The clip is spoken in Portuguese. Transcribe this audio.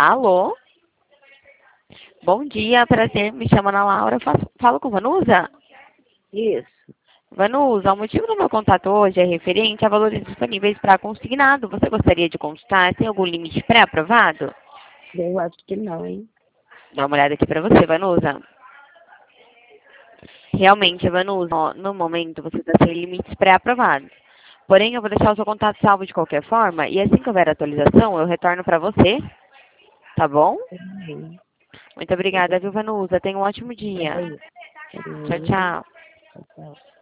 Alô? Bom dia, prazer, me chamo Ana Laura, falo com Vanusa? Isso. Vanusa, o motivo do meu contato hoje é referente a valores disponíveis para consignado. Você gostaria de consultar? Tem algum limite pré-aprovado? Eu acho que não, hein? Dá uma olhada aqui para você, Vanusa. Realmente, Vanusa, ó, no momento você está sem limites pré-aprovados. Porém, eu vou deixar o seu contato salvo de qualquer forma e assim que houver atualização, eu retorno para você, tá bom? Também. Muito obrigada, viu, Vanusa? Tenha um ótimo dia. Também. Tchau, tchau. Tchau, tchau.